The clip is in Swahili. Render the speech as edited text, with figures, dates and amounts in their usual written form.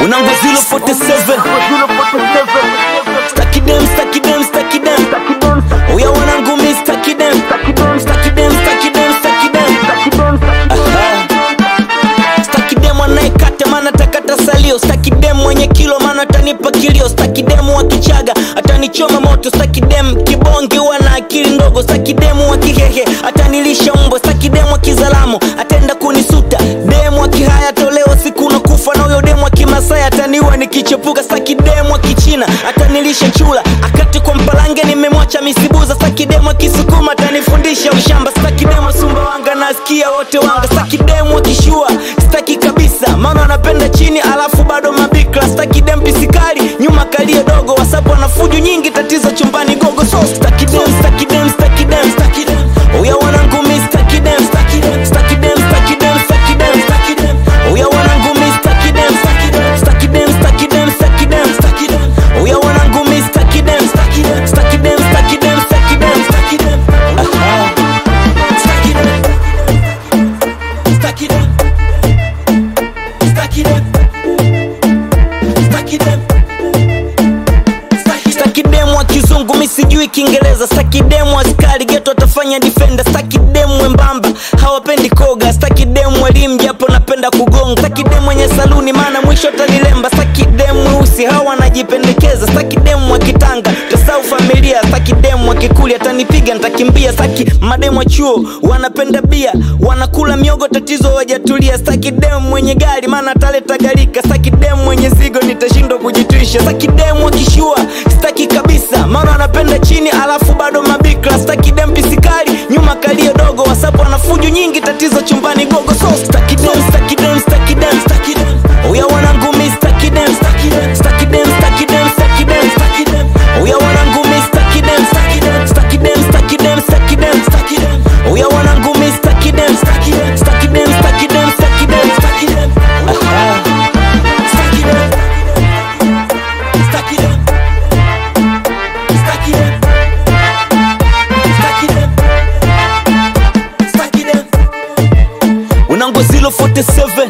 Unango 047 Stacky them Uya wanangu mi stacky them Stacky them wanaikata mana takata salio. Stacky them mwenye kilo mana tanipa kilio. Stacky them wakichaga atanichoma moto. Stacky them kibongi wana akili ndogo. Stacky them wakihehe atanilisha umbo. Stacky them wakizalamo atenda kunisuta. Dem wakihaya toleo siku na kufa. Na uyo dem wakimasai ataniwa nikichepuka. Stacky dem wakichina atanilisha chula. Akati kwa mpalange nimemwacha misibuza. Stacky dem wakisukuma atanifundisha ushamba. Stacky dem wasumba wanga nasikia wote wanga. Stacky dem wakishua staki kabisa maana anapenda chini alafu bado mabikla. Stacky dem pisikali nyuma kalie dogo. Wasapu wanafuju nyingi tatizo chumbani gogo. So stacky dem Uya wanangu mi stacky dem Uya wanangu mi stacky dem Uya wanangu mi stacky dem Stacky dem wa kizungu mi sijui Kiingereza. Stacky dem wa askari geto atafanya defender. Stacky dem mwembamba hawapendi koga. Stacky dem walimu japo napenda kugonga. Stacky dem mwenye saluni maana mwisho atanilemba. Stacky dem mweusi hawa najipendekeza. Stacky dem wa kitanga tasau familia. Stacky dem wa kikuli atanipiga nitakimbia. Stacky madem wa chuo wanapenda bia wanakula miogo tatizo wajatulia. Stacky dem mwenye gari maana ataleta garika. Stacky dem mwenye zigo nitashindwa kujitwisha. Stacky dem wa kishua staki kabisa maana anapenda chini alafu bado mabikla. Stacky dem pisikali nyuma kalie dogo. Wasapu wanafuju nyingi tatizo chumbani gogo. So stacky dem Uya wanangu mi stacky dem Uya wanangu mi stacky dem Uya wanangu mi stacky dem Unango 047